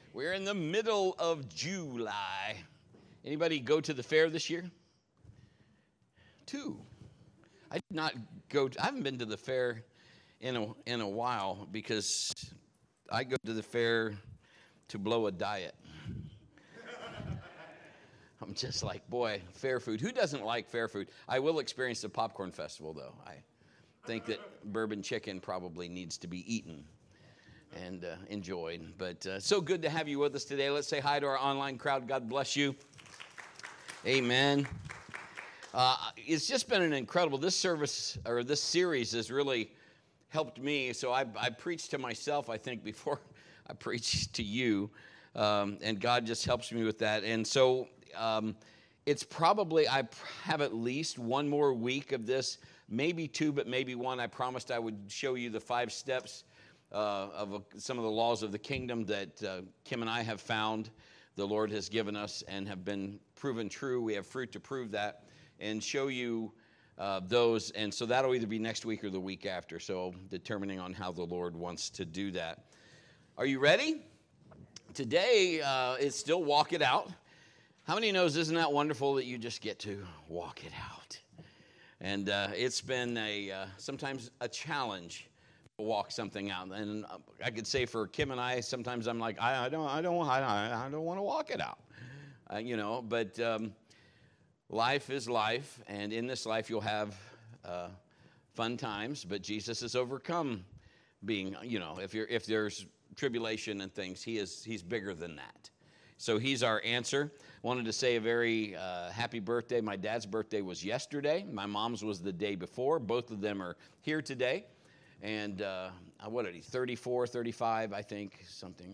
We're in the middle of July. Anybody go to the fair this year? 2. I did not go. I haven't been to the fair in a while because I go to the fair to blow a diet. I'm just like, boy, fair food. Who doesn't like fair food? I will experience the popcorn festival, though. I think that bourbon chicken probably needs to be eaten and enjoyed. But so good to have you with us today. Let's say hi to our online crowd. God bless you. Amen. It's just been an incredible, this service, or this series has really helped me. So I preached to myself, I think, before I preached to you. And God just helps me with that. And so it's probably, I have at least one more week of this, maybe 2, but maybe 1. I promised I would show you the 5 steps of some of the laws of the kingdom that Kim and I have found the Lord has given us and have been proven true. We have fruit to prove that and show you those. And so that'll either be next week or the week after. So determining on how the Lord wants to do that. Are you ready? Today is still Walk It Out. How many knows, isn't that wonderful that you just get to walk it out? And it's been sometimes a challenge to walk something out. And I could say for Kim and I, sometimes I'm like, I don't want to walk it out, But life is life, and in this life you'll have fun times. But Jesus has overcome being, if there's tribulation and things, he's bigger than that. So he's our answer. Wanted to say a very happy birthday. My dad's birthday was yesterday. My mom's was the day before. Both of them are here today. And what are he, 34, 35, I think, something.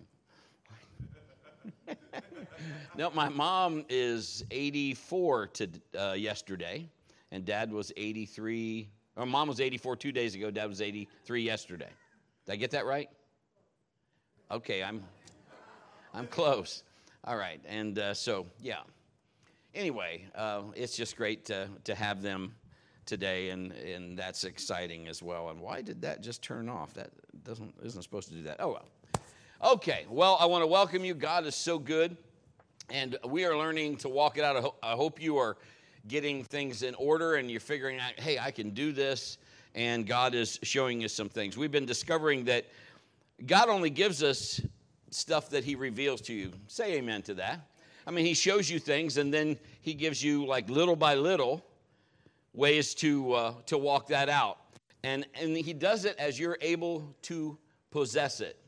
No, my mom is 84 yesterday, and Dad was 83. Or Mom was 84 2 days ago. Dad was 83 yesterday. Did I get that right? Okay, I'm close. All right, and so, yeah. Anyway, it's just great to have them today, and that's exciting as well. And why did that just turn off? That isn't supposed to do that. Oh, well. Okay, well, I want to welcome you. God is so good, and we are learning to walk it out. I hope you are getting things in order, and you're figuring out, hey, I can do this, and God is showing you some things. We've been discovering that God only gives us stuff that he reveals to you. Say amen to that. I mean, he shows you things, and then he gives you, like, little by little ways to walk that out. And he does it as you're able to possess it.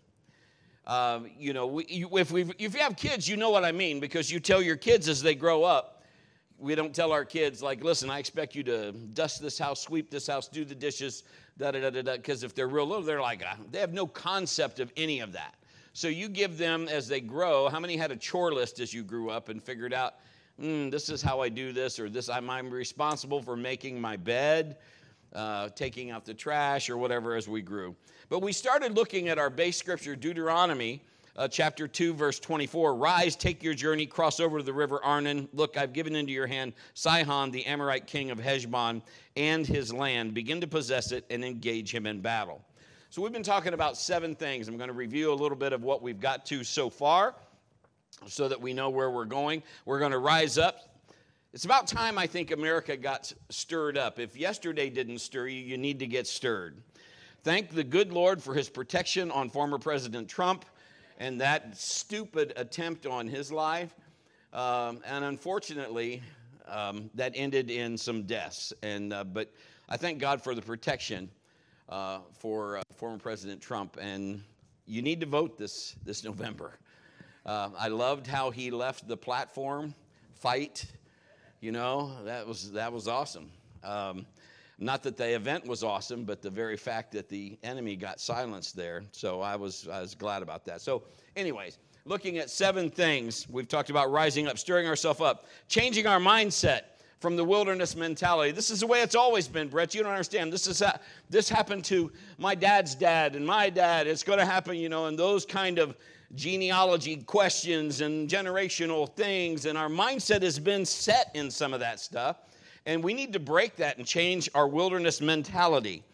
If you have kids, you know what I mean, because you tell your kids as they grow up. We don't tell our kids, like, listen, I expect you to dust this house, sweep this house, do the dishes, da-da-da-da-da, because if they're real little, they're like, they have no concept of any of that. So you give them as they grow. How many had a chore list as you grew up and figured out, this is how I do this, or this, I'm responsible for making my bed, taking out the trash, or whatever as we grew. But we started looking at our base scripture, Deuteronomy chapter 2, verse 24. Rise, take your journey, cross over to the river Arnon. Look, I've given into your hand Sihon, the Amorite king of Heshbon, and his land. Begin to possess it and engage him in battle. So we've been talking about 7 things. I'm going to review a little bit of what we've got to so far so that we know where we're going. We're going to rise up. It's about time, I think, America got stirred up. If yesterday didn't stir you, you need to get stirred. Thank the good Lord for his protection on former President Trump and that stupid attempt on his life. And unfortunately, that ended in some deaths. But I thank God for the protection for former President Trump, and you need to vote this November. I loved how he left the platform, fight. That was awesome. Not that the event was awesome, but the very fact that the enemy got silenced there. So I was glad about that. So, anyways, looking at 7 things we've talked about: rising up, stirring ourselves up, changing our mindset from the wilderness mentality. This is the way it's always been, Brett. You don't understand. This happened to my dad's dad and my dad. It's going to happen, and those kind of genealogy questions and generational things. And our mindset has been set in some of that stuff. And we need to break that and change our wilderness mentality.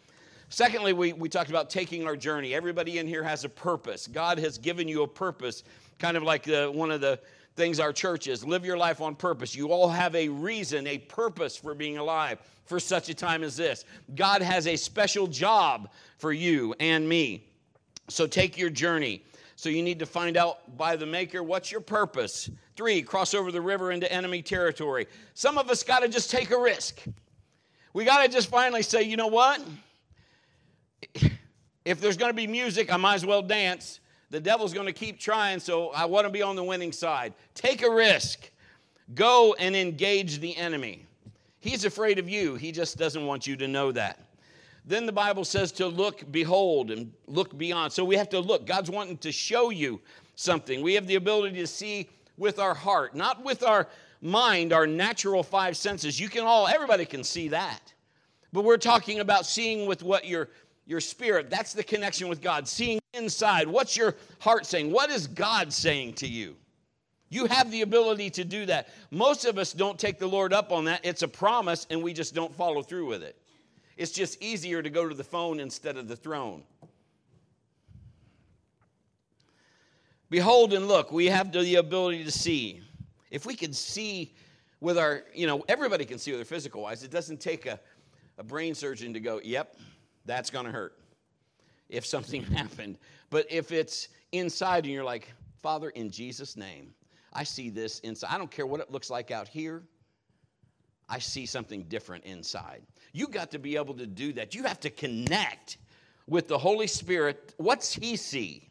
Secondly, we talked about taking our journey. Everybody in here has a purpose. God has given you a purpose, kind of like one of the things our church is. Live your life on purpose. You all have a reason, a purpose for being alive for such a time as this. God has a special job for you and me. So take your journey. So you need to find out by the Maker, what's your purpose? 3, cross over the river into enemy territory. Some of us got to just take a risk. We got to just finally say, you know what? If there's going to be music, I might as well dance. The devil's going to keep trying, so I want to be on the winning side. Take a risk. Go and engage the enemy. He's afraid of you. He just doesn't want you to know that. Then the Bible says to look, behold, and look beyond. So we have to look. God's wanting to show you something. We have the ability to see with our heart, not with our mind, our natural 5 senses. Everybody can see that. But we're talking about seeing with what your spirit, that's the connection with God. Seeing inside. What's your heart saying? What is God saying to you? You have the ability to do that. Most of us don't take the Lord up on that. It's a promise, and we just don't follow through with it. It's just easier to go to the phone instead of the throne. Behold and look. We have the ability to see. If we could see with our, everybody can see with their physical eyes. It doesn't take a brain surgeon to go, yep, that's going to hurt if something happened. But if it's inside and you're like, Father, in Jesus' name, I see this inside. I don't care what it looks like out here. I see something different inside. You got to be able to do that. You have to connect with the Holy Spirit. What's he see?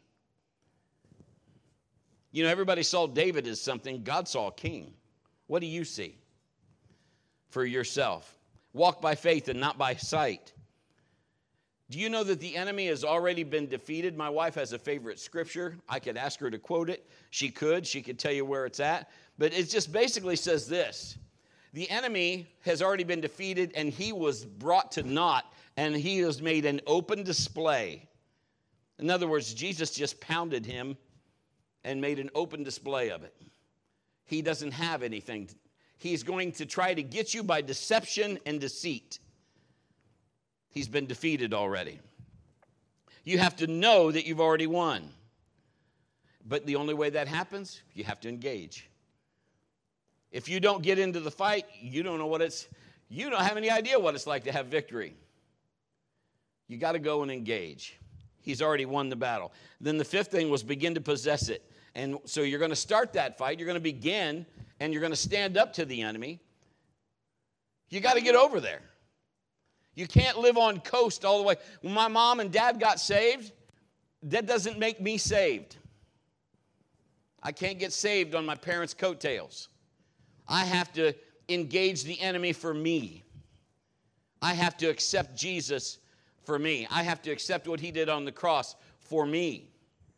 Everybody saw David as something. God saw a king. What do you see for yourself? Walk by faith and not by sight. Do you know that the enemy has already been defeated? My wife has a favorite scripture. I could ask her to quote it. She could tell you where it's at. But it just basically says this. The enemy has already been defeated, and he was brought to naught, and he has made an open display. In other words, Jesus just pounded him and made an open display of it. He doesn't have anything. He's going to try to get you by deception and deceit. He's been defeated already. You have to know that you've already won. But the only way that happens, you have to engage. If you don't get into the fight, you don't have any idea what it's like to have victory. You got to go and engage. He's already won the battle. Then the 5th thing was begin to possess it. And so you're going to start that fight. You're going to begin, and you're going to stand up to the enemy. You got to get over there. You can't live on coast all the way. When my mom and dad got saved, that doesn't make me saved. I can't get saved on my parents' coattails. I have to engage the enemy for me. I have to accept Jesus for me. I have to accept what he did on the cross for me.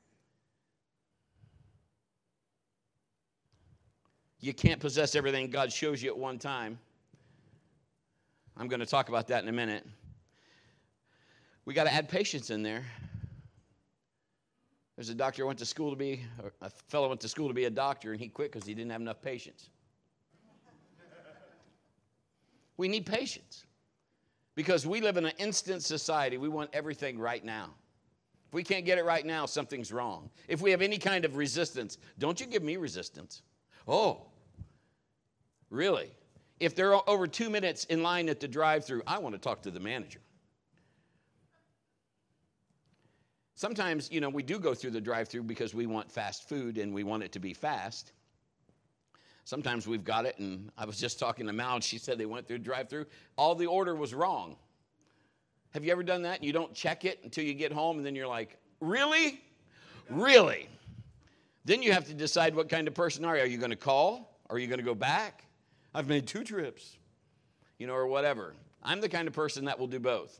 You can't possess everything God shows you at one time. I'm going to talk about that in a minute. We got to add patience in there. There's a fellow went to school to be a doctor, and he quit because he didn't have enough patience. We need patience because we live in an instant society. We want everything right now. If we can't get it right now, something's wrong. If we have any kind of resistance, don't you give me resistance. Oh, really? If they're over 2 minutes in line at the drive-thru, I want to talk to the manager. Sometimes, we do go through the drive-thru because we want fast food and we want it to be fast. Sometimes we've got it, and I was just talking to Mal, and she said they went through the drive-thru. All the order was wrong. Have you ever done that? You don't check it until you get home, and then you're like, really? Really? Then you have to decide what kind of person are you. Are you going to call? Are you going to go back? I've made 2 trips, or whatever. I'm the kind of person that will do both.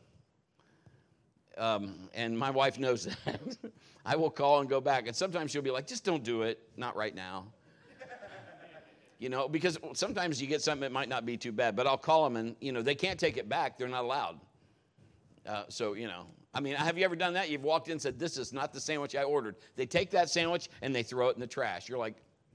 And my wife knows that. I will call and go back. And sometimes she'll be like, just don't do it. Not right now. Because sometimes you get something that might not be too bad. But I'll call them, and, they can't take it back. They're not allowed. Have you ever done that? You've walked in and said, this is not the sandwich I ordered. They take that sandwich, and they throw it in the trash. You're like,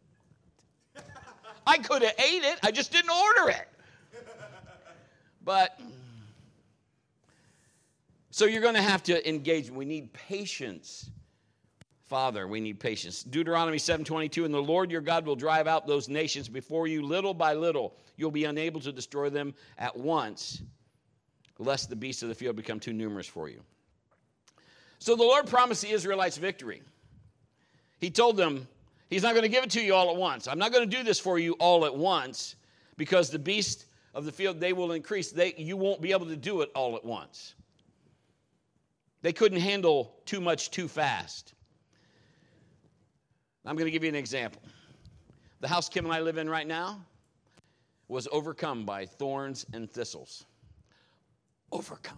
I could have ate it. I just didn't order it. But So you're going to have to engage. We need patience. Father, we need patience. Deuteronomy 7:22, and the Lord your God will drive out those nations before you little by little. You'll be unable to destroy them at once, lest the beasts of the field become too numerous for you. So the Lord promised the Israelites victory. He told them, he's not going to give it to you all at once. I'm not going to do this for you all at once, because the beasts of the field, they will increase. You won't be able to do it all at once. They couldn't handle too much too fast. I'm going to give you an example. The house Kim and I live in right now was overcome by thorns and thistles. Overcome.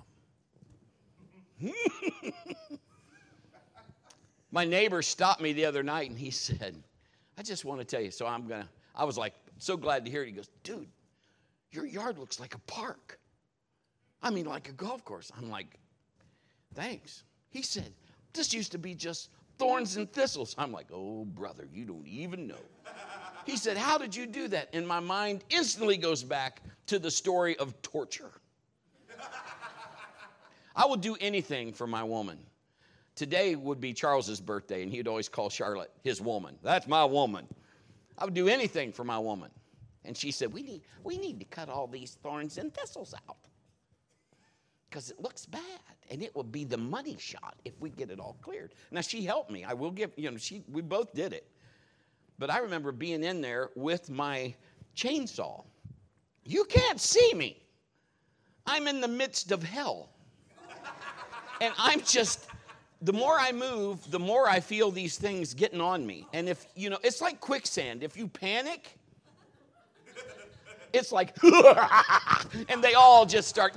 My neighbor stopped me the other night and he said, I just want to tell you. So I was like, so glad to hear it. He goes, dude, your yard looks like a park. I mean, like a golf course. I'm like, thanks. He said, this used to be just thorns and thistles. I'm like, oh, brother, you don't even know. He said, how did you do that? And my mind instantly goes back to the story of torture. I would do anything for my woman. Today would be Charles's birthday, and he'd always call Charlotte his woman. That's my woman. I would do anything for my woman. And she said, we need to cut all these thorns and thistles out, because it looks bad, and it will be the money shot if we get it all cleared. Now, she helped me. I will give, we both did it. But I remember being in there with my chainsaw. You can't see me. I'm in the midst of hell. And I'm just, the more I move, the more I feel these things getting on me. And if, it's like quicksand. If you panic, it's like, and they all just start,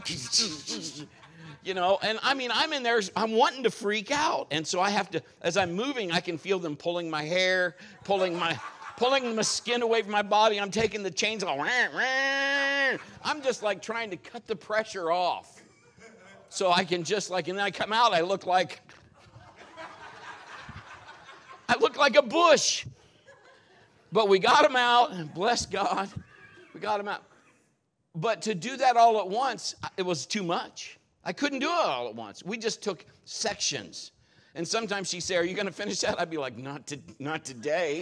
and I mean, I'm in there, I'm wanting to freak out. And so I have to, as I'm moving, I can feel them pulling my hair, pulling my skin away from my body. I'm taking the chainsaw. I'm just like trying to cut the pressure off. So I can just and then I come out, I look like a bush. But we got him out, and bless God, we got him out. But to do that all at once, it was too much. I couldn't do it all at once. We just took sections. And sometimes she'd say, are you going to finish that? I'd be like, not today.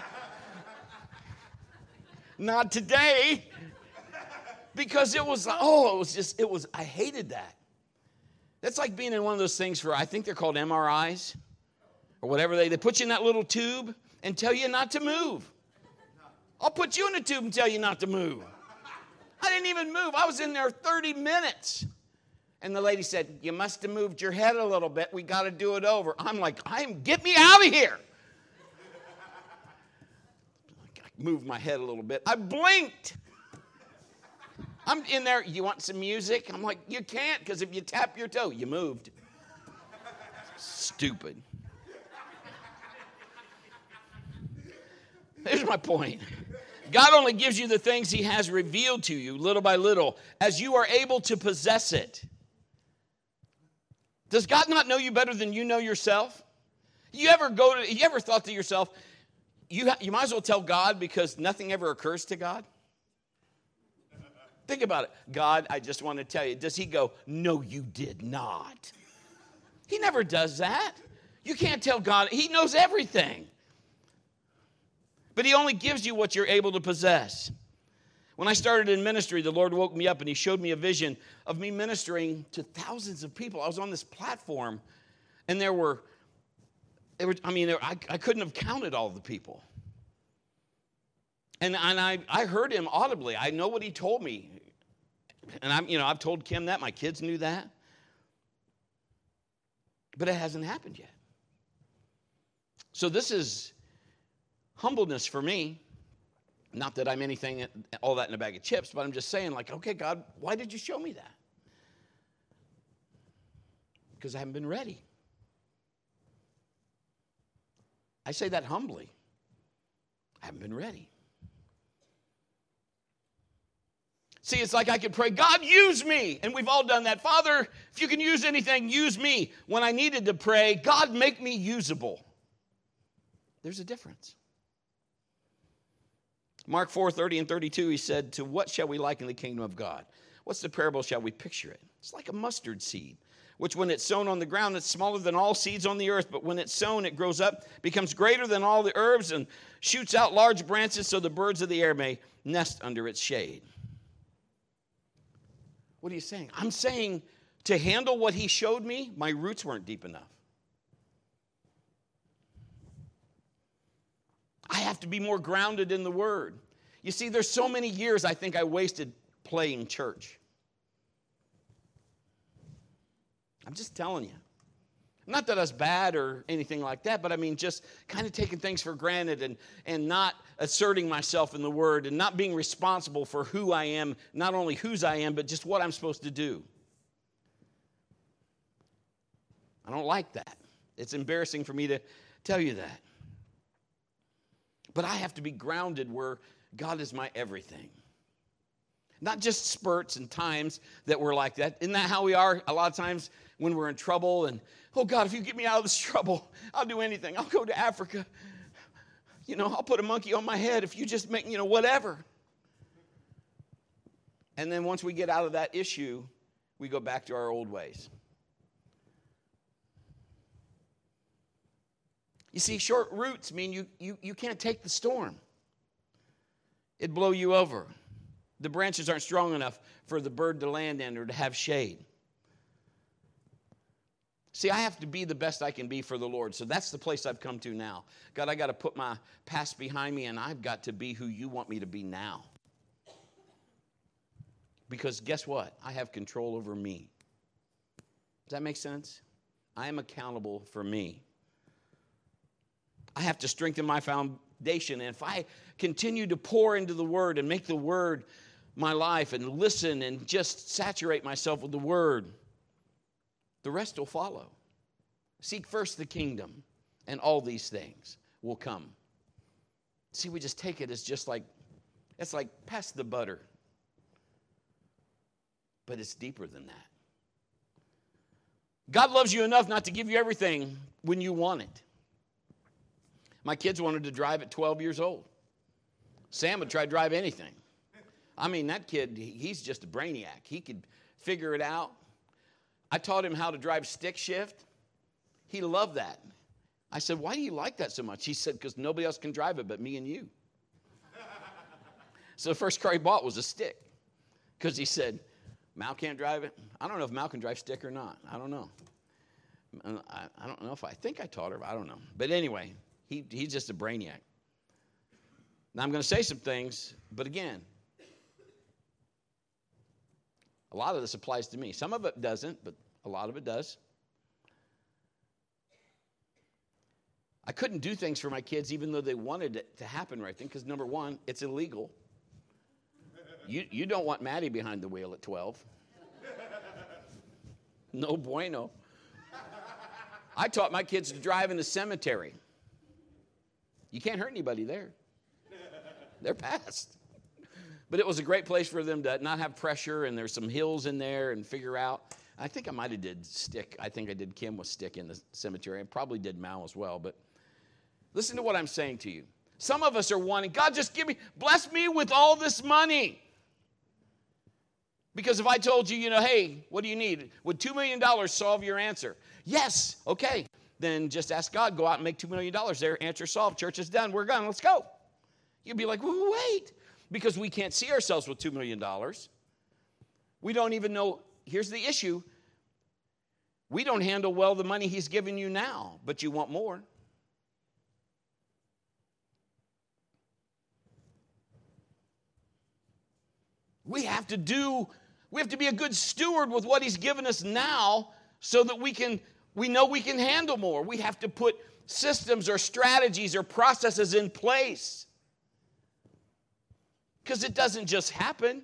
Not today. Because I hated that. That's like being in one of those things I think they're called MRIs or whatever. They put you in that little tube and tell you not to move. I'll put you in a tube and tell you not to move. I didn't even move. I was in there 30 minutes. And the lady said, you must have moved your head a little bit. We got to do it over. I'm like, get me out of here. I moved my head a little bit. I blinked. I'm in there, you want some music? I'm like, you can't, because if you tap your toe, you moved. Stupid. Here's my point. God only gives you the things he has revealed to you little by little as you are able to possess it. Does God not know you better than you know yourself? You ever thought to yourself, you might as well tell God because nothing ever occurs to God? Think about it. God, I just want to tell you, does he go, no, you did not? He never does that. You can't tell God. He knows everything. But he only gives you what you're able to possess. When I started in ministry, the Lord woke me up and he showed me a vision of me ministering to thousands of people. I was on this platform and I couldn't have counted all the people. And I heard him audibly. I know what he told me. And I've told Kim that. My kids knew that. But it hasn't happened yet. So this is humbleness for me. Not that I'm anything, all that in a bag of chips, but I'm just saying, okay, God, why did you show me that? Because I haven't been ready. I say that humbly. I haven't been ready. See, it's like I could pray, God, use me. And we've all done that. Father, if you can use anything, use me. When I needed to pray, God, make me usable. There's a difference. Mark 4:30 and 32, he said, to what shall we liken the kingdom of God? What's the parable shall we picture it? It's like a mustard seed, which when it's sown on the ground, it's smaller than all seeds on the earth. But when it's sown, it grows up, becomes greater than all the herbs, and shoots out large branches so the birds of the air may nest under its shade. What are you saying? I'm saying to handle what he showed me, my roots weren't deep enough. I have to be more grounded in the Word. You see, there's so many years I think I wasted playing church. I'm just telling you. Not that I was bad or anything like that, but I mean just kind of taking things for granted and not asserting myself in the Word and not being responsible for who I am, not only whose I am, but just what I'm supposed to do. I don't like that. It's embarrassing for me to tell you that. But I have to be grounded where God is my everything. Not just spurts and times that we're like that. Isn't that how we are a lot of times when we're in trouble? And, oh, God, if you get me out of this trouble, I'll do anything. I'll go to Africa. I'll put a monkey on my head if you just make, whatever. And then once we get out of that issue, we go back to our old ways. You see, short roots mean you can't take the storm. It'd blow you over. The branches aren't strong enough for the bird to land in or to have shade. See, I have to be the best I can be for the Lord. So that's the place I've come to now. God, I got to put my past behind me, and I've got to be who you want me to be now. Because guess what? I have control over me. Does that make sense? I am accountable for me. I have to strengthen my foundation. And if I continue to pour into the Word and make the Word my life and listen and just saturate myself with the Word, the rest will follow. Seek first the kingdom, and all these things will come. See, we just take it as just like, it's like pass the butter. But it's deeper than that. God loves you enough not to give you everything when you want it. My kids wanted to drive at 12 years old. Sam would try to drive anything. I mean, that kid, he's just a brainiac. He could figure it out. I taught him how to drive stick shift. He loved that. I said, why do you like that so much? He said, because nobody else can drive it but me and you. So the first car he bought was a stick. Because he said, Mal can't drive it. I don't know if Mal can drive stick or not. I don't know. I don't know if I think I taught her. I don't know. But anyway, he's just a brainiac. Now I'm going to say some things, but again, a lot of this applies to me. Some of it doesn't, but a lot of it does. I couldn't do things for my kids even though they wanted it to happen right then, because number one, it's illegal. You don't want Maddie behind the wheel at 12. No bueno. I taught my kids to drive in the cemetery. You can't hurt anybody there. They're past. But it was a great place for them to not have pressure, and there's some hills in there and figure out. I think I might have did stick. I think I did Kim with stick in the cemetery. I probably did Mal as well. But listen to what I'm saying to you. Some of us are wanting, God, just bless me with all this money. Because if I told you, hey, what do you need? Would $2 million solve your answer? Yes. Okay. Then just ask God, go out and make $2 million there. Answer solved. Church is done. We're gone. Let's go. You'd be like, wait. Because we can't see ourselves with $2 million. We don't even know. Here's the issue. We don't handle well the money he's given you now, but you want more. We have to be a good steward with what he's given us now so that we know we can handle more. We have to put systems or strategies or processes in place. Because it doesn't just happen.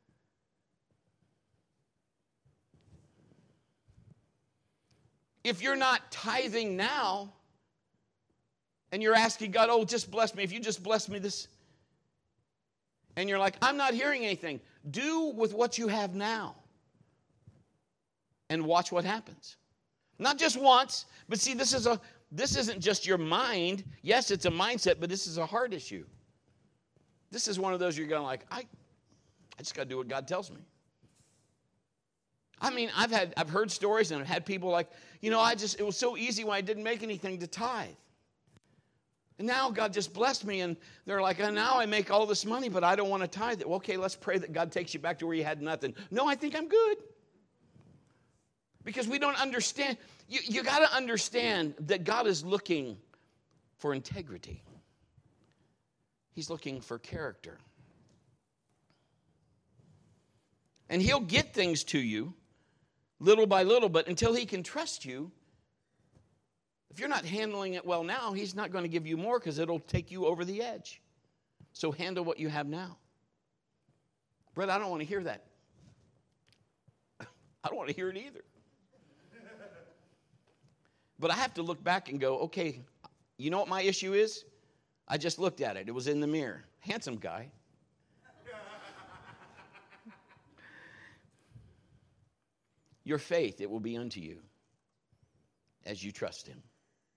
If you're not tithing now, and you're asking God, oh, just bless me. If you just bless me this. And you're like, I'm not hearing anything. Do with what you have now. And watch what happens. Not just once, but see, this isn't just your mind. Yes, it's a mindset, but this is a heart issue. This is one of those you're going like, I just got to do what God tells me. I mean, I've heard stories and I've had people like, it was so easy when I didn't make anything to tithe. And now God just blessed me, and they're like, now I make all this money, but I don't want to tithe it. Well, okay, let's pray that God takes you back to where you had nothing. No, I think I'm good. Because we don't understand. You got to understand that God is looking for integrity. He's looking for character. And he'll get things to you little by little, but until he can trust you, if you're not handling it well now, he's not going to give you more because it'll take you over the edge. So handle what you have now. Brett, I don't want to hear that. I don't want to hear it either. But I have to look back and go, okay, you know what my issue is? I just looked at it. It was in the mirror. Handsome guy. Your faith, it will be unto you as you trust him.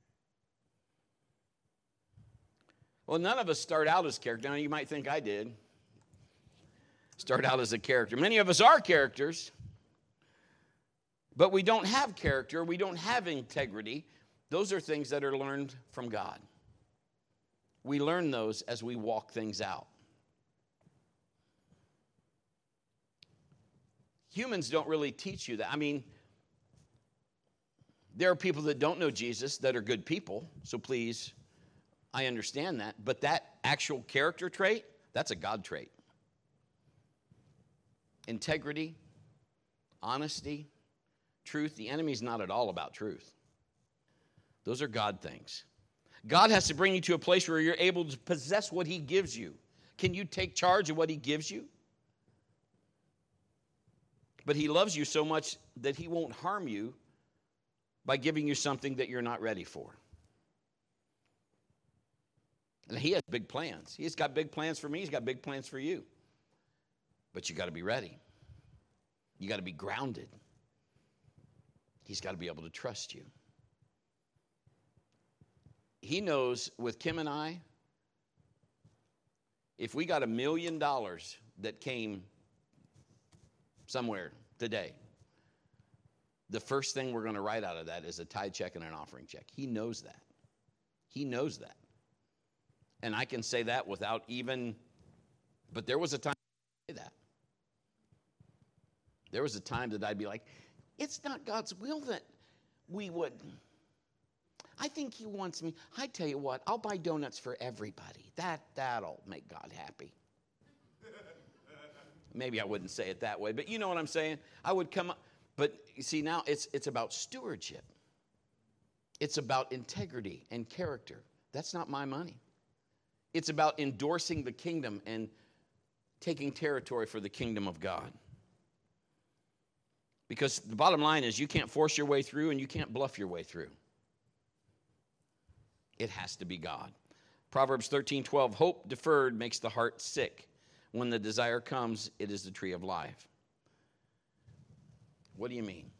Well, none of us start out as character. Now, you might think I did. Start out as a character. Many of us are characters, but we don't have character. We don't have integrity. Those are things that are learned from God. We learn those as we walk things out. Humans don't really teach you that. I mean, there are people that don't know Jesus that are good people, so please, I understand that. But that actual character trait, that's a God trait. Integrity, honesty, truth. The enemy's not at all about truth. Those are God things. God has to bring you to a place where you're able to possess what he gives you. Can you take charge of what he gives you? But he loves you so much that he won't harm you by giving you something that you're not ready for. And he has big plans. He's got big plans for me. He's got big plans for you. But you got to be ready. You got to be grounded. He's got to be able to trust you. He knows with Kim and I, if we got $1 million that came somewhere today, the first thing we're going to write out of that is a tithe check and an offering check. He knows that. He knows that. And I can say that without even, but there was a time I say that. There was a time that I'd be like, it's not God's will that we would. I think he wants me. I tell you what, I'll buy donuts for everybody. That'll make God happy. Maybe I wouldn't say it that way, but you know what I'm saying? I would come up, but you see now it's about stewardship. It's about integrity and character. That's not my money. It's about endorsing the kingdom and taking territory for the kingdom of God. Because the bottom line is you can't force your way through and you can't bluff your way through. It has to be God. Proverbs 13:12, hope deferred makes the heart sick. When the desire comes, it is the tree of life. What do you mean?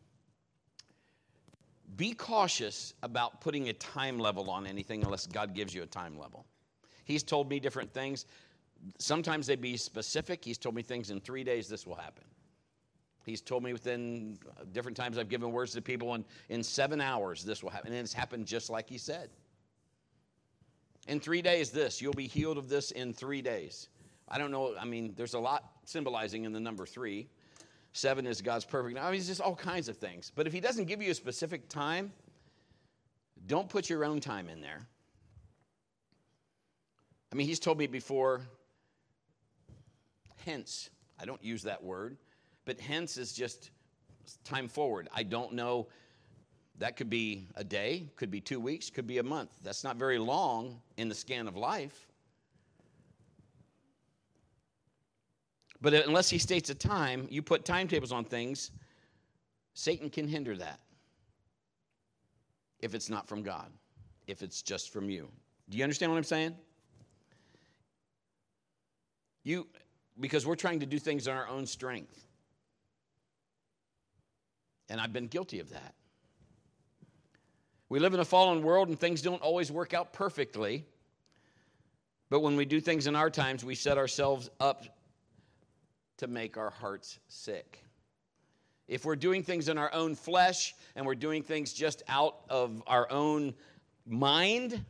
Be cautious about putting a time level on anything unless God gives you a time level. He's told me different things. Sometimes they be specific. He's told me things in 3 days this will happen. He's told me within different times I've given words to people in 7 hours this will happen. And it's happened just like he said. In 3 days this, you'll be healed of this in 3 days. I don't know, I mean, there's a lot symbolizing in the number 3. 7 is God's perfect. I mean, it's just all kinds of things. But if he doesn't give you a specific time, don't put your own time in there. I mean, he's told me before, hence, I don't use that word, but hence is just time forward. I don't know, that could be a day, could be 2 weeks, could be a month. That's not very long in the scan of life. But unless he states a time, you put timetables on things, Satan can hinder that. If it's not from God, if it's just from you. Do you understand what I'm saying? Because we're trying to do things on our own strength. And I've been guilty of that. We live in a fallen world and things don't always work out perfectly. But when we do things in our times, we set ourselves up to make our hearts sick. If we're doing things in our own flesh and we're doing things just out of our own mind,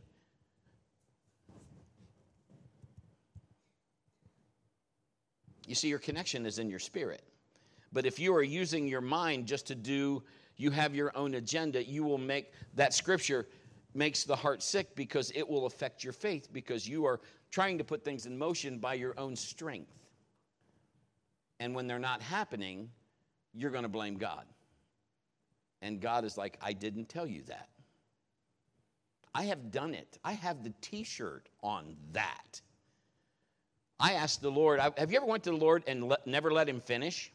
you see, your connection is in your spirit. But if you are using your mind just to do, you have your own agenda, you will make, that scripture makes the heart sick because it will affect your faith because you are trying to put things in motion by your own strength. And when they're not happening, you're going to blame God. And God is like, I didn't tell you that. I have done it. I have the t-shirt on that. I asked the Lord, have you ever went to the Lord and never let him finish?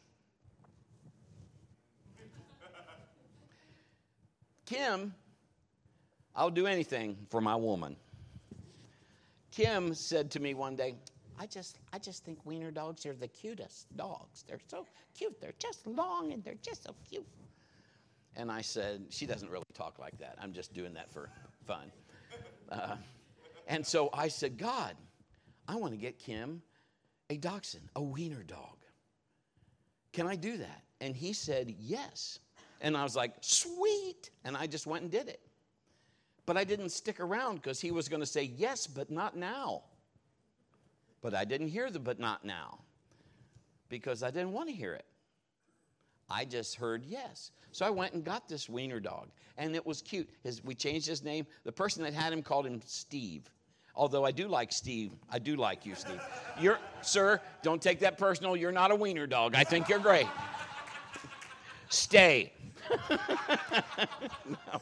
Kim, I'll do anything for my woman. Kim said to me one day, I just think wiener dogs are the cutest dogs. They're so cute. They're just long and they're just so cute. And I said, she doesn't really talk like that. I'm just doing that for fun. And so I said, God, I want to get Kim a dachshund, a wiener dog. Can I do that? And he said, yes. And I was like, sweet. And I just went and did it. But I didn't stick around because he was going to say, yes, but not now. But I didn't hear the but not now because I didn't want to hear it. I just heard yes. So I went and got this wiener dog, and it was cute. We changed his name. The person that had him called him Steve. Although I do like Steve. I do like you, Steve. Sir, don't take that personal. You're not a wiener dog. I think you're great. Stay. No.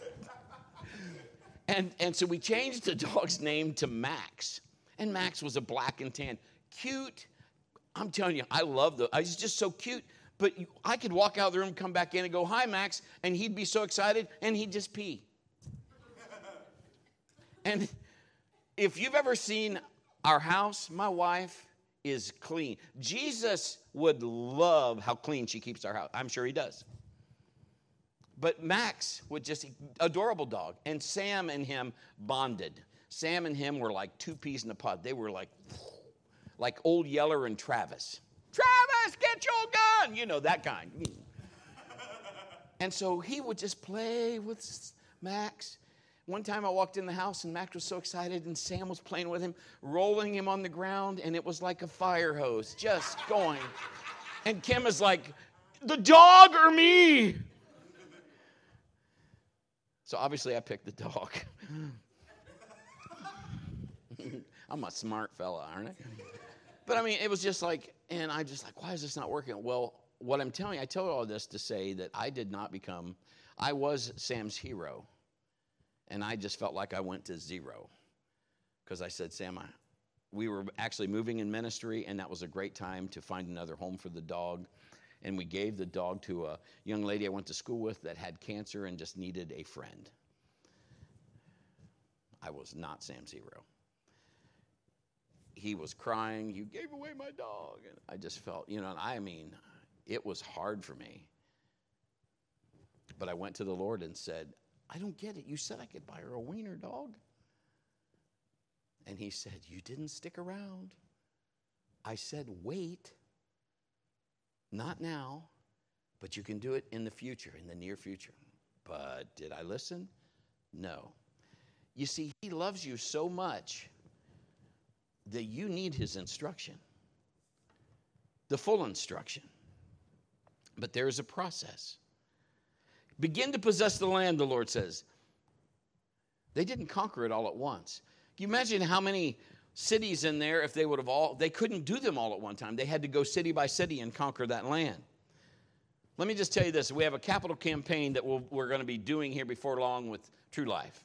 And so we changed the dog's name to Max. And Max was a black and tan. Cute. I'm telling you, I love he's just so cute. But I could walk out of the room, come back in and go, hi, Max. And he'd be so excited, and he'd just pee. And if you've ever seen our house, my wife is clean. Jesus would love how clean she keeps our house. I'm sure he does. But Max would just, adorable dog. And Sam and him bonded. Sam and him were like two peas in a pod. They were like Old Yeller and Travis. Travis, get your gun! You know, that kind. And so he would just play with Max. One time I walked in the house and Max was so excited and Sam was playing with him, rolling him on the ground, and it was like a fire hose, just going. And Kim is like, the dog or me? So obviously I picked the dog. I'm a smart fella, aren't I? But I mean, it was just like, and I'm just like, why is this not working? Well, what I'm telling you, I tell you all this to say that I was Sam's hero. And I just felt like I went to zero. Because I said, Sam, we were actually moving in ministry, and that was a great time to find another home for the dog. And we gave the dog to a young lady I went to school with that had cancer and just needed a friend. I was not Sam's hero. He was crying, you gave away my dog. And I just felt, it was hard for me. But I went to the Lord and said, I don't get it. You said I could buy her a wiener dog. And he said, you didn't stick around. I said, wait. Not now, but you can do it in the future, in the near future. But did I listen? No. You see, he loves you so much that you need his instruction, the full instruction. But there is a process. Begin to possess the land, the Lord says. They didn't conquer it all at once. Can you imagine how many cities in there, if they would have they couldn't do them all at one time. They had to go city by city and conquer that land. Let me just tell you this. We have a capital campaign that we're going to be doing here before long with True Life.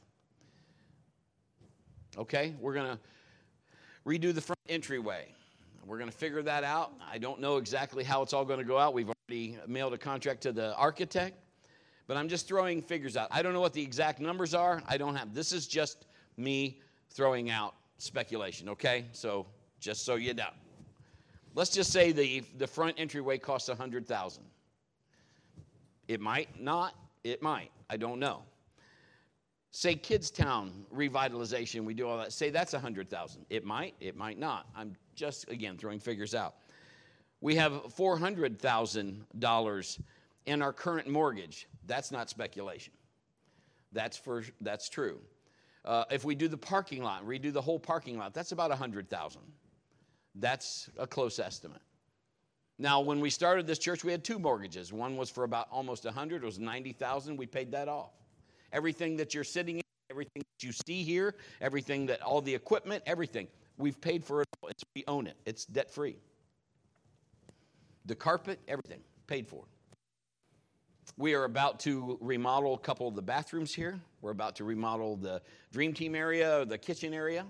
Okay? We're going to redo the front entryway. We're going to figure that out. I don't know exactly how it's all going to go out. We've already mailed a contract to the architect. But I'm just throwing figures out. I don't know what the exact numbers are. This is just me throwing out speculation, okay? So just so you know. Let's just say the front entryway costs $100,000. It might not. It might. I don't know. Say Kidstown revitalization, we do all that. Say that's $100,000. It might. It might not. I'm just, again, throwing figures out. We have $400,000 in our current mortgage. That's not speculation. That's true. If we do the parking lot, redo the whole parking lot, that's about $100,000. That's a close estimate. Now, when we started this church, we had 2 mortgages. One was for about almost $100,000. It was $90,000. We paid that off. Everything that you're sitting in, everything that you see here, everything that all the equipment, everything, we've paid for it. We own it. It's debt-free. The carpet, everything, paid for. We are about to remodel a couple of the bathrooms here. We're about to remodel the Dream Team area, the kitchen area.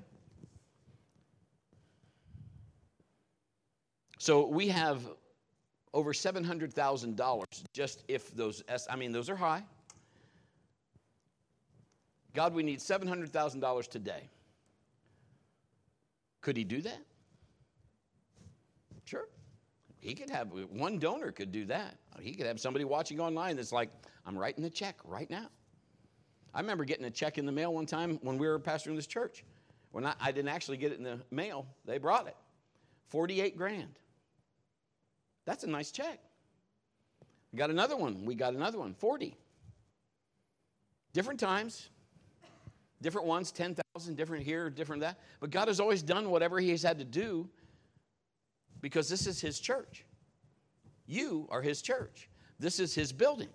So we have over $700,000 just if those are high. God, we need $700,000 today. Could he do that? Sure. He could have, one donor could do that. He could have somebody watching online that's like, I'm writing the check right now. I remember getting a check in the mail one time when we were pastoring this church. When I didn't actually get it in the mail, they brought it. $48,000. That's a nice check. We got another one, 40. Different times, different ones, 10,000, different here, different that. But God has always done whatever he has had to do because this is his church. You are his church. This is his building.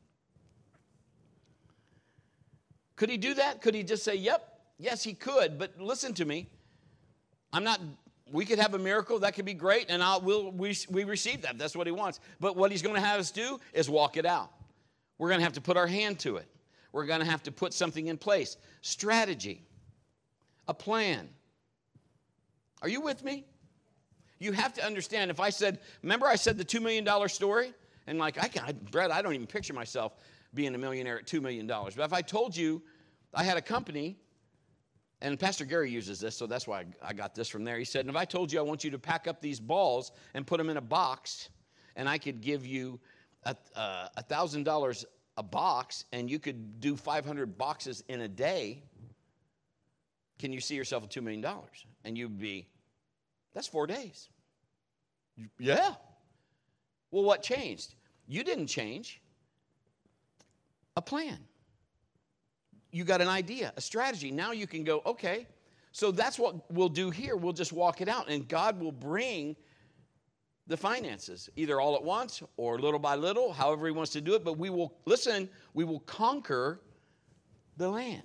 Could he do that? Could he just say, yep? Yes, he could. But listen to me. We could have a miracle. That could be great. And we receive that. That's what he wants. But what he's going to have us do is walk it out. We're going to have to put our hand to it. We're going to have to put something in place. Strategy. A plan. Are you with me? You have to understand, remember I said the $2 million story? And Brett, I don't even picture myself being a millionaire at $2 million. But if I told you I had a company, and Pastor Gary uses this, so that's why I got this from there. He said, if I told you I want you to pack up these balls and put them in a box, and I could give you $1,000 a box, and you could do 500 boxes in a day, can you see yourself at $2 million? And you'd be, that's 4 days. Yeah. Well, what changed? You didn't change. A plan. You got an idea, a strategy. Now you can go, okay, so that's what we'll do here. We'll just walk it out, and God will bring the finances, either all at once or little by little, however he wants to do it. But we will conquer the land.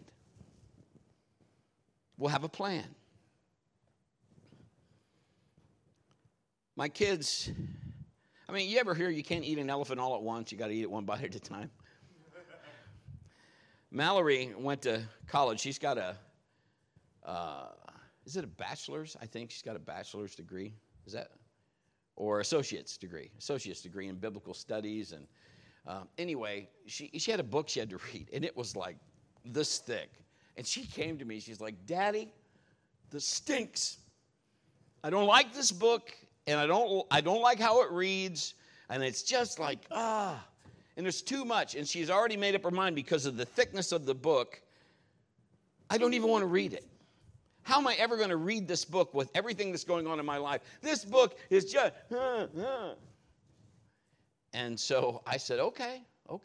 We'll have a plan. My kids, you ever hear you can't eat an elephant all at once? You got to eat it one bite at a time. Mallory went to college. She's got is it a bachelor's? I think she's got a bachelor's degree. Is that? Or associate's degree in biblical studies. And anyway, she had a book she had to read, and it was like this thick. And she came to me. She's like, Daddy, this stinks. I don't like this book. And I don't like how it reads, and it's just like, and there's too much. And she's already made up her mind because of the thickness of the book. I don't even want to read it. How am I ever going to read this book with everything that's going on in my life? This book is just, And so I said, okay.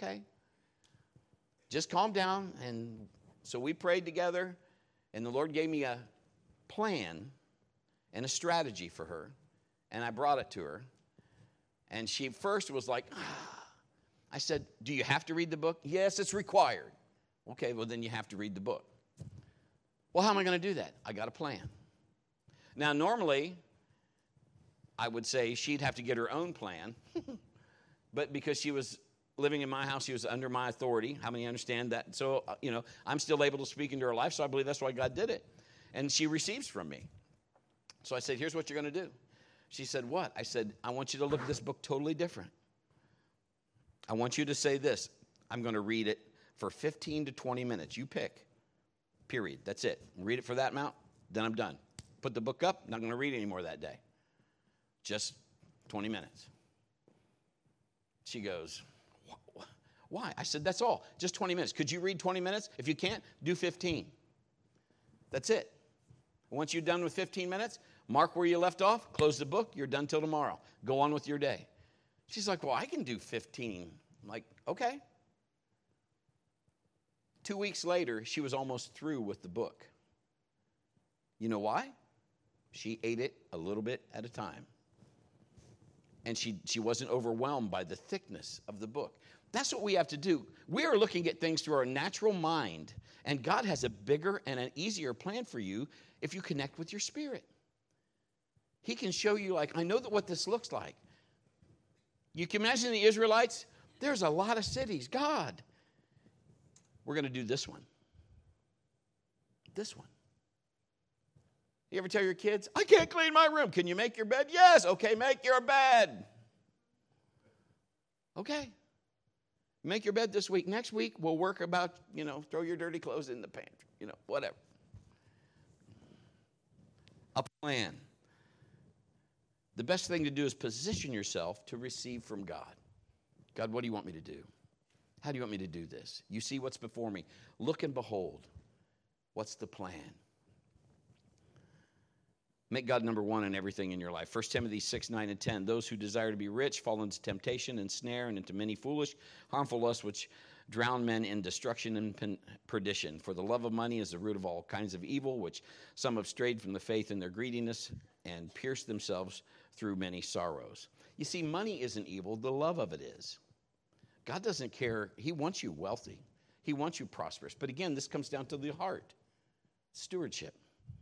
Just calm down. And so we prayed together, and the Lord gave me a plan and a strategy for her. And I brought it to her. And she first was like, I said, do you have to read the book? Yes, it's required. Okay, well, then you have to read the book. Well, how am I going to do that? I got a plan. Now, normally, I would say she'd have to get her own plan. But because she was living in my house, she was under my authority. How many understand that? So, I'm still able to speak into her life, so I believe that's why God did it. And she receives from me. So I said, here's what you're going to do. She said, what? I said, I want you to look at this book totally different. I want you to say this. I'm going to read it for 15 to 20 minutes. You pick. Period. That's it. Read it for that amount, then I'm done. Put the book up. Not going to read anymore that day. Just 20 minutes. She goes, why? I said, that's all. Just 20 minutes. Could you read 20 minutes? If you can't, do 15. That's it. Once you're done with 15 minutes, mark where you left off, close the book, you're done till tomorrow. Go on with your day. She's like, well, I can do 15 I'm like, okay. 2 weeks later, she was almost through with the book. You know why? She ate it a little bit at a time. And she wasn't overwhelmed by the thickness of the book. That's what we have to do. We are looking at things through our natural mind, and God has a bigger and an easier plan for you if you connect with your spirit. He can show you, like, I know what this looks like. You can imagine the Israelites. There's a lot of cities. God, we're going to do this one. This one. You ever tell your kids, I can't clean my room. Can you make your bed? Yes. Okay, make your bed. Okay. Make your bed this week. Next week, we'll work about, throw your dirty clothes in the pantry. Whatever. A plan. The best thing to do is position yourself to receive from God. God, what do you want me to do? How do you want me to do this? You see what's before me. Look and behold. What's the plan? Make God number one in everything in your life. 1 Timothy 6, 9, and 10. Those who desire to be rich fall into temptation and snare and into many foolish, harmful lusts which drown men in destruction and perdition. For the love of money is the root of all kinds of evil, which some have strayed from the faith in their greediness and pierced themselves through many sorrows. You see, money isn't evil. The love of it is. God doesn't care. He wants you wealthy. He wants you prosperous. But again, this comes down to the heart. Stewardship.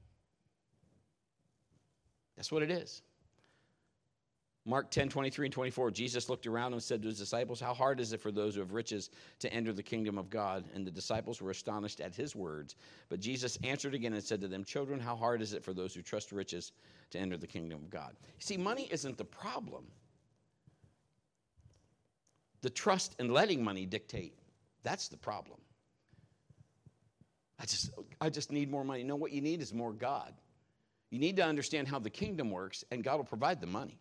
That's what it is. Mark 10, 23 and 24, Jesus looked around and said to his disciples, how hard is it for those who have riches to enter the kingdom of God? And the disciples were astonished at his words. But Jesus answered again and said to them, children, how hard is it for those who trust riches to enter the kingdom of God? You see, money isn't the problem. The trust and letting money dictate, that's the problem. I just need more money. No, what you need is more God. You need to understand how the kingdom works, and God will provide the money.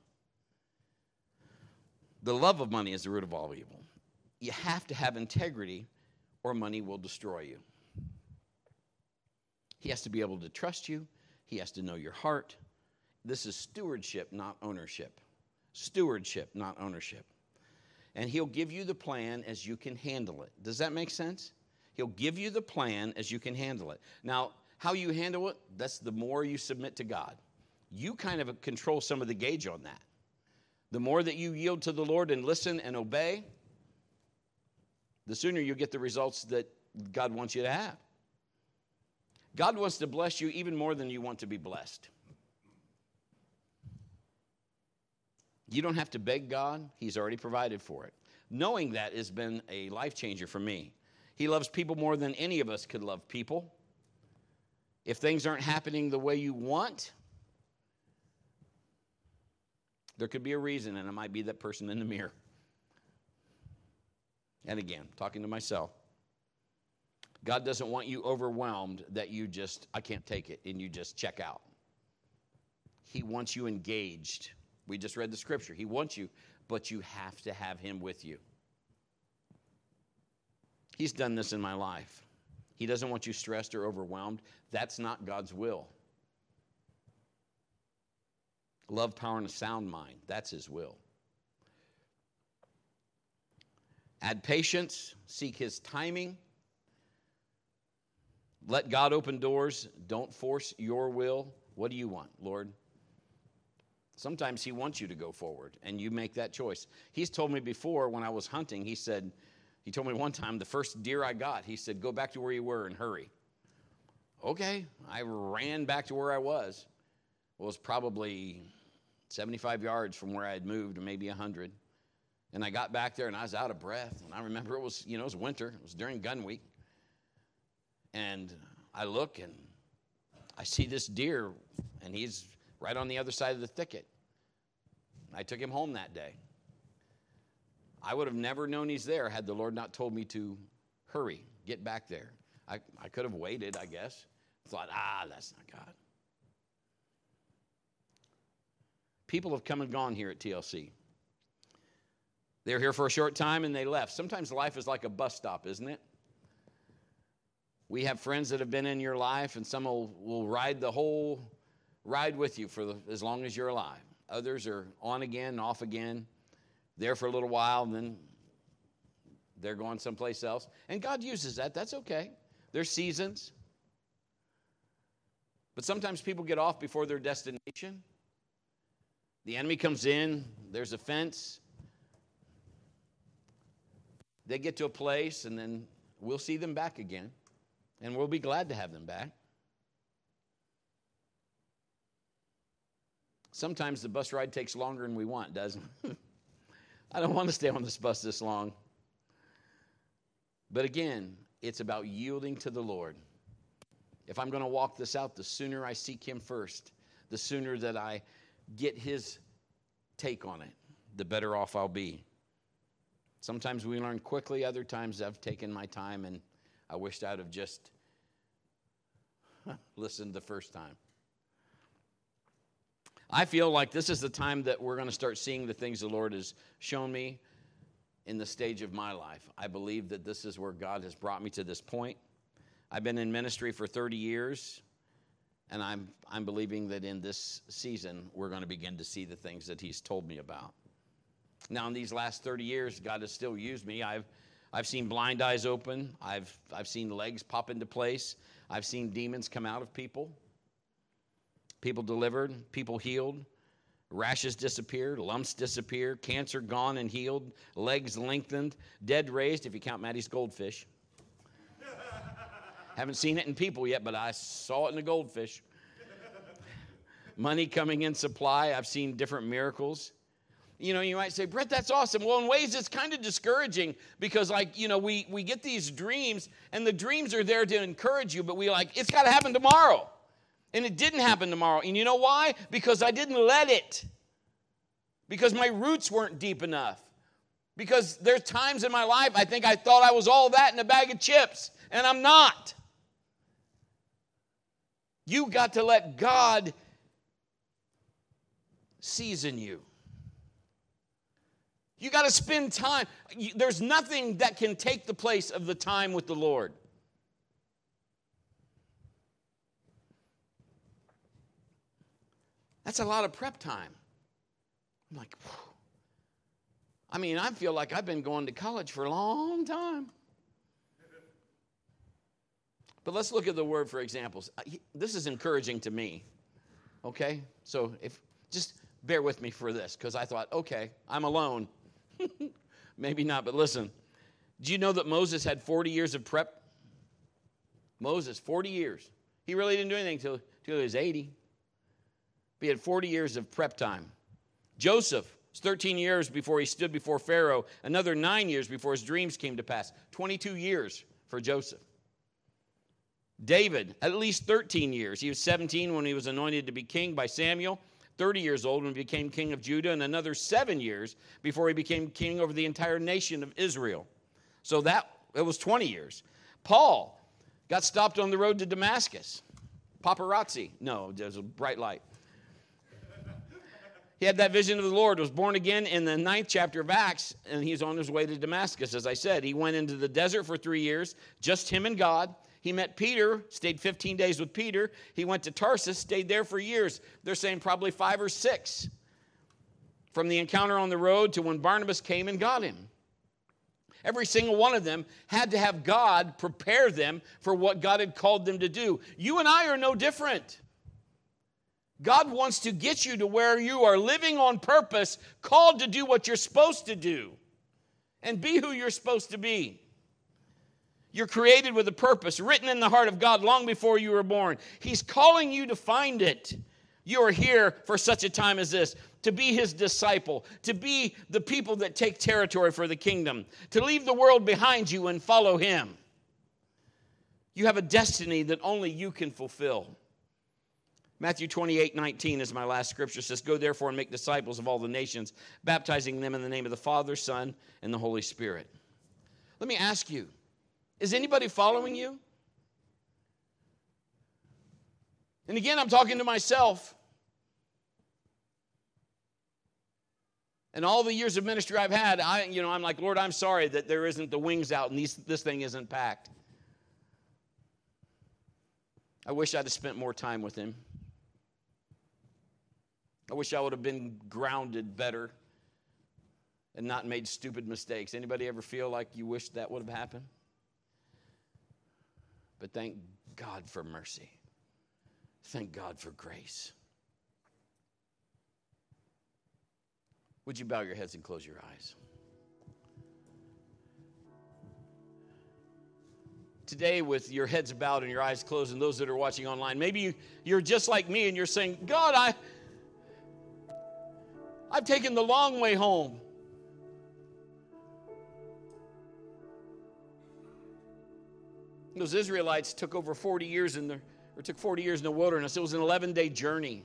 The love of money is the root of all evil. You have to have integrity, or money will destroy you. He has to be able to trust you. He has to know your heart. This is stewardship, not ownership. Stewardship, not ownership. And he'll give you the plan as you can handle it. Does that make sense? He'll give you the plan as you can handle it. Now, how you handle it, that's the more you submit to God. You kind of control some of the gauge on that. The more that you yield to the Lord and listen and obey, the sooner you get the results that God wants you to have. God wants to bless you even more than you want to be blessed. You don't have to beg God. He's already provided for it. Knowing that has been a life changer for me. He loves people more than any of us could love people. If things aren't happening the way you want, there could be a reason, and it might be that person in the mirror. And again, talking to myself. God doesn't want you overwhelmed that you just, I can't take it, and you just check out. He wants you engaged. We just read the scripture. He wants you, but you have to have him with you. He's done this in my life. He doesn't want you stressed or overwhelmed. That's not God's will. Love, power, and a sound mind. That's his will. Add patience. Seek his timing. Let God open doors. Don't force your will. What do you want, Lord? Sometimes he wants you to go forward, and you make that choice. He's told me before when I was hunting, he told me one time, the first deer I got, he said, go back to where you were and hurry. Okay, I ran back to where I was. It was probably 75 yards from where I had moved, or maybe 100. And I got back there, and I was out of breath. And I remember it was winter. It was during gun week. And I look, and I see this deer, and he's right on the other side of the thicket. I took him home that day. I would have never known he's there had the Lord not told me to hurry, get back there. I could have waited, I guess. Thought, that's not God. People have come and gone here at TLC. They were here for a short time and they left. Sometimes life is like a bus stop, isn't it? We have friends that have been in your life, and some will ride the whole ride with you for as long as you're alive. Others are on again, off again, there for a little while, and then They're going someplace else. And God uses that. That's okay. There's seasons. But sometimes people get off before their destination. The enemy comes in. There's a fence. They get to a place, and then we'll see them back again. And we'll be glad to have them back. Sometimes the bus ride takes longer than we want, doesn't it? I don't want to stay on this bus this long. But again, it's about yielding to the Lord. If I'm going to walk this out, the sooner I seek Him first, the sooner that I get His take on it, the better off I'll be. Sometimes we learn quickly. Other times I've taken my time, and I wished I'd have just listened the first time. I feel like this is the time that we're going to start seeing the things the Lord has shown me in the stage of my life. I believe that this is where God has brought me to this point. I've been in ministry for 30 years, and I'm believing that in this season we're going to begin to see the things that He's told me about. Now, in these last 30 years, God has still used me. I've seen blind eyes open. I've seen legs pop into place. I've seen demons come out of people. People delivered, people healed, rashes disappeared, lumps disappeared, cancer gone and healed, legs lengthened, dead raised, if you count Maddie's goldfish. Haven't seen it in people yet, but I saw it in a goldfish. Money coming in supply. I've seen different miracles. You know, you might say, Brett, that's awesome. Well, in ways, it's kind of discouraging because, like, you know, we get these dreams, and the dreams are there to encourage you, but it's got to happen tomorrow. And it didn't happen tomorrow. And you know why? Because I didn't let it. Because my roots weren't deep enough. Because there's times in my life I think I thought I was all that in a bag of chips, and I'm not. You got to let God season you. You got to spend time. There's nothing that can take the place of the time with the Lord. That's a lot of prep time. I'm like, whew. I mean, I feel like I've been going to college for a long time. But let's look at the word for examples. This is encouraging to me. Okay? So just bear with me for this, because I thought, okay, I'm alone. Maybe not, but listen. Do you know that Moses had 40 years of prep? Moses, 40 years. He really didn't do anything until he was 80. He had 40 years of prep time. Joseph, it was 13 years before he stood before Pharaoh. Another 9 years before his dreams came to pass. 22 years for Joseph. David, at least 13 years. He was 17 when he was anointed to be king by Samuel. 30 years old when he became king of Judah. And another 7 years before he became king over the entire nation of Israel. So it was 20 years. Paul got stopped on the road to Damascus. Paparazzi. No, there's a bright light. He had that vision of the Lord, was born again in the 9th chapter of Acts, and he's on his way to Damascus, as I said. He went into the desert for 3 years, just him and God. He met Peter, stayed 15 days with Peter. He went to Tarsus, stayed there for years. They're saying probably 5 or 6. From the encounter on the road to when Barnabas came and got him. Every single one of them had to have God prepare them for what God had called them to do. You and I are no different. God wants to get you to where you are living on purpose, called to do what you're supposed to do, and be who you're supposed to be. You're created with a purpose, written in the heart of God long before you were born. He's calling you to find it. You are here for such a time as this, to be His disciple, to be the people that take territory for the kingdom, to leave the world behind you and follow Him. You have a destiny that only you can fulfill. Matthew 28:19 is my last scripture. It says, "Go therefore and make disciples of all the nations, baptizing them in the name of the Father, Son, and the Holy Spirit." Let me ask you, is anybody following you? And again, I'm talking to myself. And all the years of ministry I've had, I'm like, Lord, I'm sorry that there isn't the wings out and this thing isn't packed. I wish I'd have spent more time with Him. I wish I would have been grounded better and not made stupid mistakes. Anybody ever feel like you wish that would have happened? But thank God for mercy. Thank God for grace. Would you bow your heads and close your eyes? Today, with your heads bowed and your eyes closed, and those that are watching online, maybe you're just like me and you're saying, God, I've taken the long way home. Those Israelites took over 40 years took 40 years in the wilderness. It was an 11-day journey.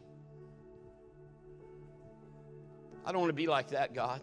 I don't want to be like that, God.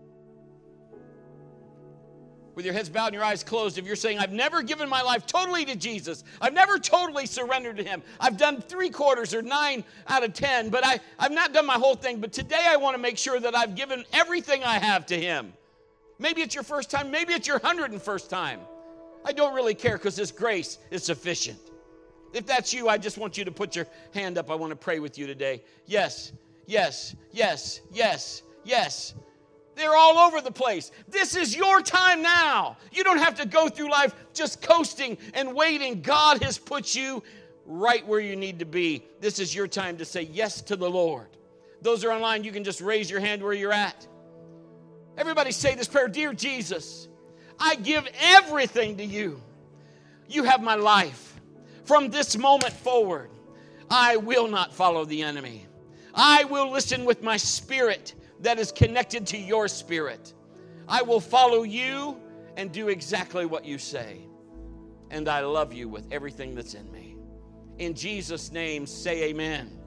With your heads bowed and your eyes closed, if you're saying, I've never given my life totally to Jesus, I've never totally surrendered to Him, I've done 3/4 or 9 out of 10, but I've not done my whole thing, but today I want to make sure that I've given everything I have to Him. Maybe it's your first time, maybe it's your 101st time. I don't really care because His grace is sufficient. If that's you, I just want you to put your hand up. I want to pray with you today. Yes, yes, yes, yes, yes. They're all over the place. This is your time now. You don't have to go through life just coasting and waiting. God has put you right where you need to be. This is your time to say yes to the Lord. Those are online, you can just raise your hand where you're at. Everybody say this prayer. Dear Jesus, I give everything to you. You have my life. From this moment forward, I will not follow the enemy. I will listen with my spirit that is connected to your spirit. I will follow you and do exactly what you say. And I love you with everything that's in me. In Jesus' name, say amen.